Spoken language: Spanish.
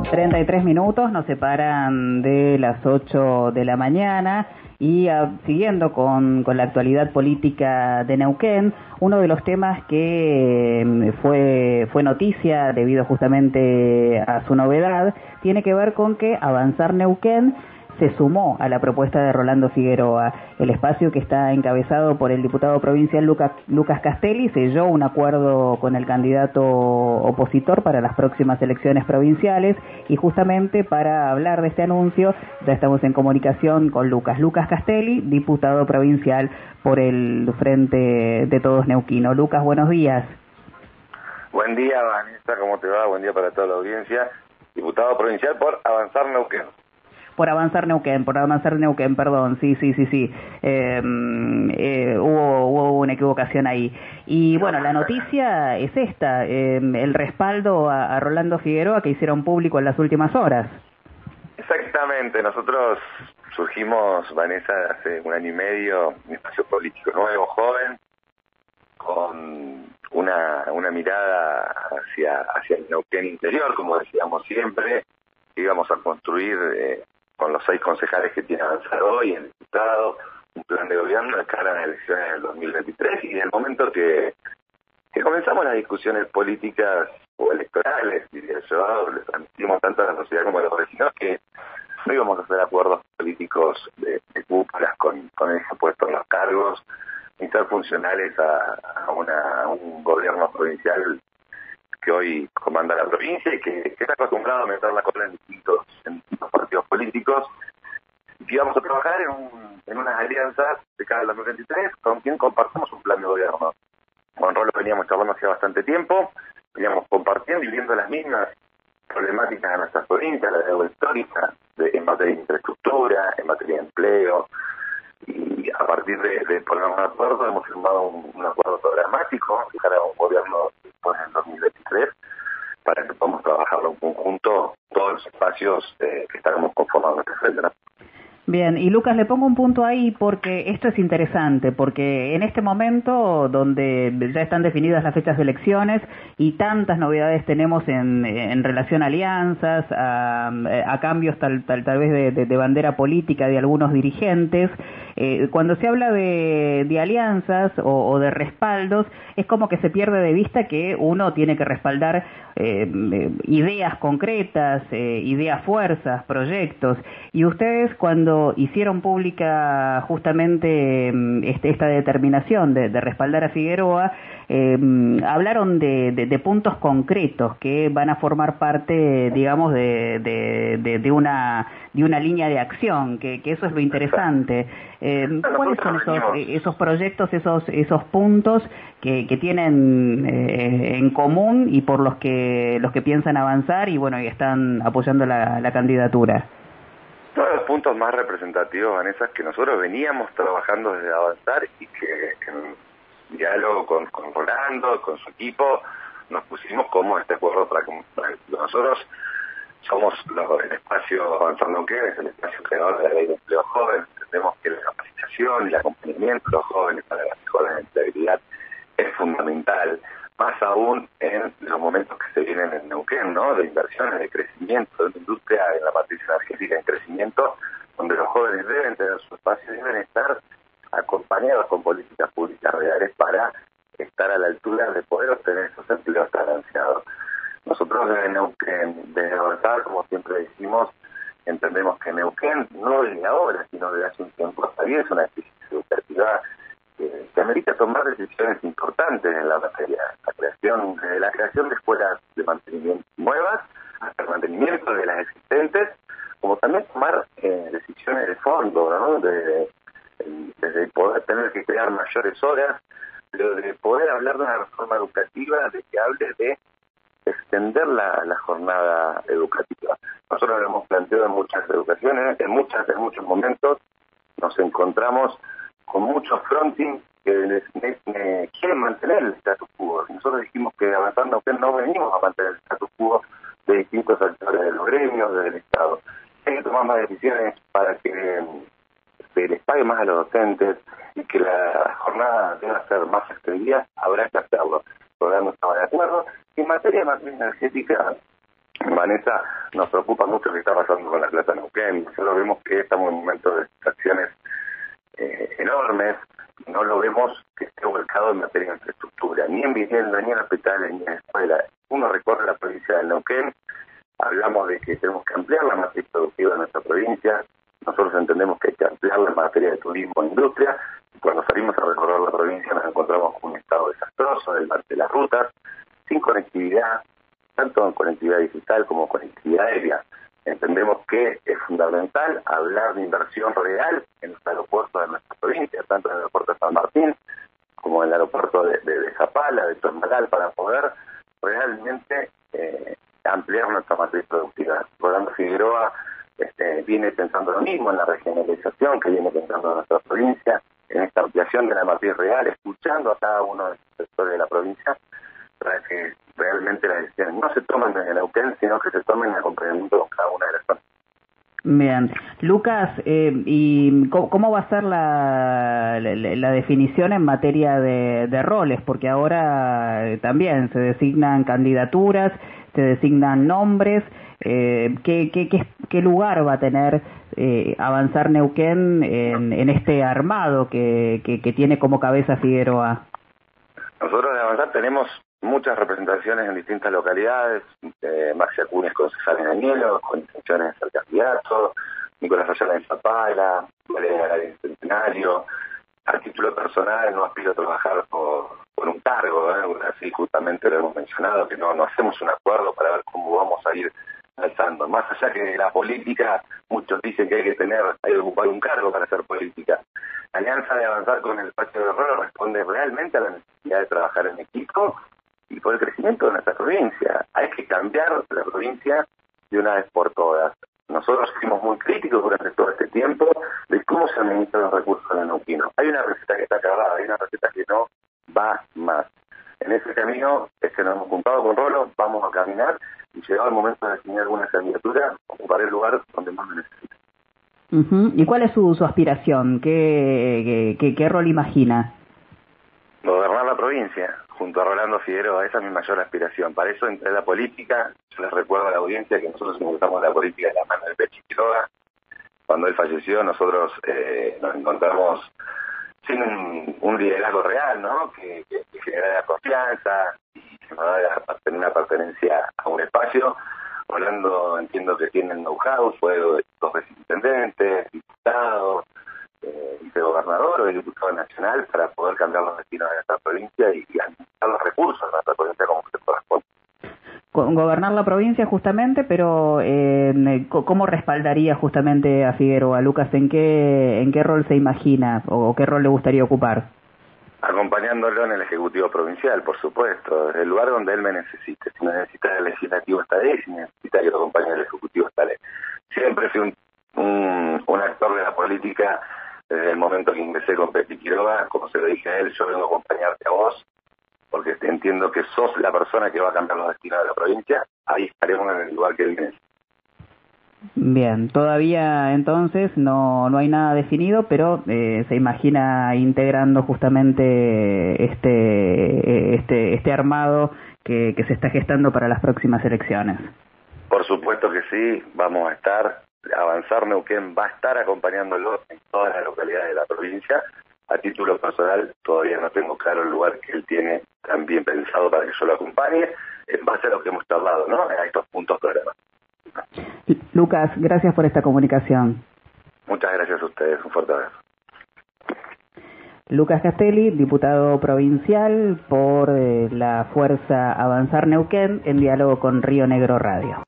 33 minutos nos separan de las 8 de la mañana y siguiendo con la actualidad política de Neuquén, uno de los temas que fue noticia debido justamente a su novedad tiene que ver con que Avanzar Neuquén se sumó a la propuesta de Rolando Figueroa. El espacio, que está encabezado por el diputado provincial Lucas Castelli, selló un acuerdo con el candidato opositor para las próximas elecciones provinciales, y justamente para hablar de este anuncio ya estamos en comunicación con Lucas Castelli, diputado provincial por el Frente de Todos Neuquino. Lucas, buenos días. Buen día, Vanessa, ¿cómo te va? Buen día para toda la audiencia. Diputado provincial por Avanzar Neuquén. Por Avanzar Neuquén, perdón, sí. Hubo una equivocación ahí. Y bueno, la noticia es esta, el respaldo a Rolando Figueroa que hicieron público en las últimas horas. Exactamente, nosotros surgimos, Vanessa, hace 1 año y medio, un espacio político nuevo, joven, con una mirada hacia el Neuquén interior, como decíamos siempre, íbamos a construir con los 6 concejales que tiene Avanzar hoy, el diputado, un plan de gobierno de cara a las elecciones del 2023, y en el momento que comenzamos las discusiones políticas o electorales, diría yo, le transmitimos tanto a la sociedad como a los vecinos que no íbamos a hacer acuerdos políticos de cúpulas con el puesto en los cargos, ni ser funcionales a un gobierno provincial que hoy comanda la provincia y que está acostumbrado a meter la cola en distintos partidos políticos, y que íbamos a trabajar en unas alianzas de cara al 2023 con quien compartimos un plan de gobierno. Con Rolo veníamos charlando hace bastante tiempo, veníamos compartiendo y viendo las mismas problemáticas de nuestras provincias, la deuda histórica, en materia de infraestructura, en materia de empleo, y a partir de ponernos de acuerdo hemos firmado un acuerdo programático de cara a un gobierno después del 2023 para que podamos trabajarlo en conjunto todos los espacios que estaremos conformando en este frente, ¿no? Bien, y Lucas, le pongo un punto ahí porque esto es interesante, porque en este momento donde ya están definidas las fechas de elecciones y tantas novedades tenemos en relación a alianzas, a cambios tal vez de bandera política de algunos dirigentes, cuando se habla de alianzas o de respaldos, es como que se pierde de vista que uno tiene que respaldar ideas concretas, ideas fuerzas, proyectos, y ustedes cuando hicieron pública justamente esta determinación de respaldar a Figueroa, hablaron de puntos concretos que van a formar parte, digamos, de una línea de acción, que eso es lo interesante. ¿Cuáles son esos proyectos, esos puntos que tienen en común y por los que piensan avanzar y bueno, y están apoyando la candidatura? Uno de los puntos más representativos, Vanessa, es que nosotros veníamos trabajando desde Avanzar y que en diálogo con Rolando, con su equipo, nos pusimos como este acuerdo para nosotros somos el espacio Avanzar Neuquén, es el espacio creador de la ley de empleo joven. Entendemos que la capacitación y el acompañamiento de los jóvenes para la mejora de la empleabilidad es fundamental, más aún en los momentos que se vienen en Neuquén, ¿no? De inversiones, de crecimiento, de una industria en la matriz energética en crecimiento, donde los jóvenes deben tener su espacio y deben estar acompañados con políticas públicas reales para estar a la altura de poder obtener esos empleos tan ansiados. Nosotros desde Neuquén, desde Avanzar, como siempre decimos, entendemos que Neuquén no desde ahora, sino desde hace un tiempo hasta bien es una crisis educativa que amerita tomar decisiones importantes en la materia. La creación de escuelas de mantenimiento nuevas, hasta el mantenimiento de las existentes, como también tomar decisiones de fondo, ¿no? Desde poder tener que crear mayores horas, pero de poder hablar de una reforma educativa, de que hable de extender la jornada educativa. Nosotros lo hemos planteado en muchas educaciones, en muchos momentos nos encontramos con muchos fronting que quieren mantener el status quo. Nosotros dijimos que avanzando que no venimos a mantener el status quo de distintos actores de los gremios, del Estado. Hay que tomar más decisiones para que se les pague más a los docentes y que la jornada deba ser más extendida, habrá que hacerlo. El gobierno estaba de acuerdo. En materia de matriz energética, Vanessa, nos preocupa mucho lo que está pasando con la Plata Neuquén. Nosotros vemos que estamos en un momento de distracciones enormes. No lo vemos que esté volcado en materia de infraestructura, ni en vivienda, ni en hospitales, ni en escuela. Uno recorre la provincia de Neuquén, hablamos de que tenemos que ampliar la matriz productiva de nuestra provincia. Nosotros entendemos que hay que ampliarla en materia de turismo e industria. Y cuando salimos a recorrer la provincia nos encontramos con un estado desastroso de las rutas, sin conectividad, tanto en conectividad digital como conectividad aérea. Entendemos que es fundamental hablar de inversión real en los aeropuertos de nuestra provincia, tanto en el aeropuerto de San Martín como en el aeropuerto de Zapala, de Tormalal, para poder realmente ampliar nuestra matriz productiva. Rolando Figueroa viene pensando lo mismo en la regionalización que viene pensando en nuestra provincia, en esta ampliación de la matriz real, escuchando a cada uno de los sectores de la provincia para que realmente las decisiones no se tomen en el Neuquén, sino que se tomen en acompañamiento con cada una de las zonas. Bien. Lucas, ¿y cómo va a ser la definición en materia de roles? Porque ahora también se designan candidaturas, se designan nombres. ¿Qué lugar va a tener Avanzar Neuquén en este armado que tiene como cabeza Figueroa? Nosotros de Avanzar tenemos muchas representaciones en distintas localidades. Maxi Acuña es concejal en Añelo, con intenciones de ser candidato. Nicolás Ayala en Zapala, Valeria Garay en Centenario. A título personal no aspiro a trabajar por un cargo, así justamente lo hemos mencionado, que no hacemos un acuerdo para ver cómo vamos a ir alzando. Más allá que de la política, muchos dicen que hay que ocupar un cargo para hacer política. La alianza de Avanzar con el Espacio de Rolo responde realmente a la necesidad de trabajar en equipo y por el crecimiento de nuestra provincia. Hay que cambiar la provincia de una vez por todas. Nosotros fuimos muy críticos durante todo este tiempo de cómo se administran los recursos en el neuquino. Hay una receta que está acabada, hay una receta que no va más. En ese camino es que nos hemos juntado con Rolo, vamos a caminar y llegado el momento de definir alguna candidatura, ocuparé el lugar donde más me necesita. ¿Y cuál es su aspiración? ¿Qué rol imagina? Gobernar la provincia, junto a Rolando Figueroa, esa es mi mayor aspiración. Para eso entré a la política. Yo les recuerdo a la audiencia que nosotros ingresamos la política de la mano del Pechi Quiroga. Cuando él falleció, nosotros nos encontramos sin un liderazgo real, ¿no? Que generara confianza y que nos da una pertenencia a un espacio. Rolando, entiendo que tiene el know-how, fue 2 veces intendente, diputado, vicegobernador o diputado nacional para poder cambiar los destinos de nuestra provincia y administrar los recursos de nuestra provincia como se corresponde. Gobernar la provincia justamente, pero ¿cómo respaldaría justamente a Figueroa? Lucas, ¿en qué rol se imagina o qué rol le gustaría ocupar? Acompañándolo en el Ejecutivo Provincial, por supuesto, desde el lugar donde él me necesite. Si me necesita el Legislativo, estaré, si necesita que lo acompañe el Ejecutivo, estaré. Siempre fui un actor de la política desde el momento que ingresé con Pepi Quiroga. Como se lo dije a él, yo vengo a acompañarte a vos, porque entiendo que sos la persona que va a cambiar los destinos de la provincia. Ahí estaremos en el lugar que él me necesita. Bien, todavía entonces no hay nada definido, pero se imagina integrando justamente este armado que se está gestando para las próximas elecciones. Por supuesto que sí, vamos a estar. Avanzar Neuquén va a estar acompañándolo en todas las localidades de la provincia. A título personal todavía no tengo claro el lugar que él tiene también pensado para que yo lo acompañe, en base a lo que hemos hablado, ¿no? A estos puntos programas. Lucas, gracias por esta comunicación. Muchas gracias a ustedes, un fuerte abrazo. Lucas Castelli, diputado provincial por la Fuerza Avanzar Neuquén, en diálogo con Río Negro Radio.